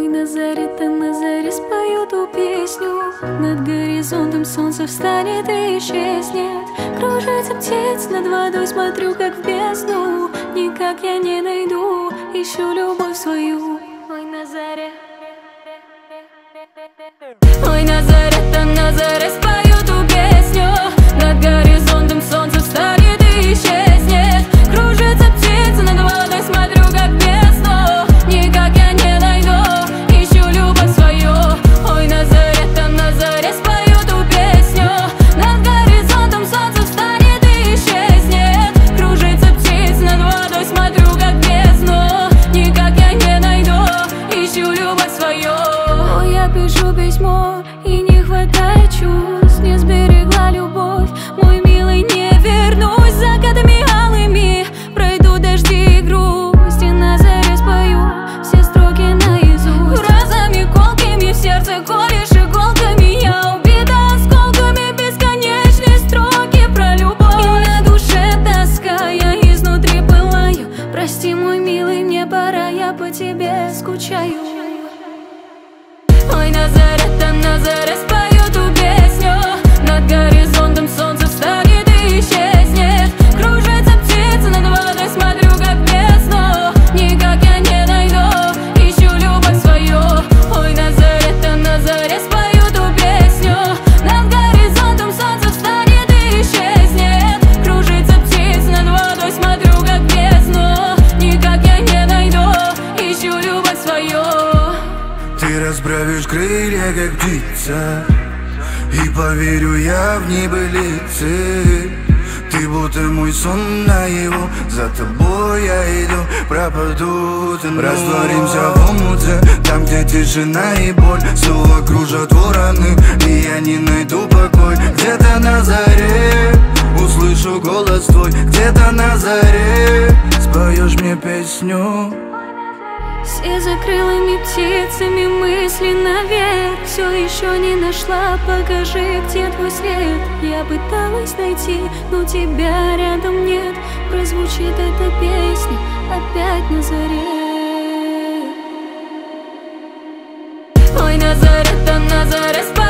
Ой, на заре спою ту песню. Над горизонтом солнце встанет и исчезнет. Кружится птиц над водой, смотрю как в бездну. Никак я не найду, ищу любовь свою. Ой, на заре. Ой, на заре спою ту песню. Над горизонтом солнце встанет и исчезнет. Кружится птица над водой, смотрю как в бездну. Никак я не найду, ищу любовь свою. Ой, на заре спою ту песню. Над горизонтом солнце встанет и исчезнет. Кружится птица над водой, смотрю как в бездну. Никак я не найду, ищу любовь свою. Ой, я пишу письмо и не хватает чувств. Не сберегла любовь, мой милый, не вернусь. Закатами алыми пройду дожди и грусть. И на заре спою все строки наизусть. Фразами колкими в сердце колешь иголками. Я убита осколками, бесконечные строки про любовь. И на душе тоска, я изнутри пылаю. Прости, мой милый, мне пора, я по тебе скучаю. Ой, на заре спою ту песню. Над горизонтом солнце встанет и исчезнет. Кружится птица над водой, смотрю как в бездну. Никак я не найду, ищу любовь свою. Ой, на заре спою ту песню. Над горизонтом солнце встанет и исчезнет. Кружится птица над водой, смотрю как в бездну. Никак я не найду, ищу любовь свою. Ты расправишь крылья, как птица, и поверю я в небылицы. Ты будто мой сон наяву, за тобой я иду, пропаду ты. Растворимся в омуте, там, где тишина и боль. Снова кружат вороны, и я не найду покой. Где-то на заре услышу голос твой. Где-то на заре споешь мне песню. Все за крылыми птицами мысли наверх. Все еще не нашла, покажи, где твой след. Я пыталась найти, но тебя рядом нет. Прозвучит эта песня опять на заре. Ой, на заре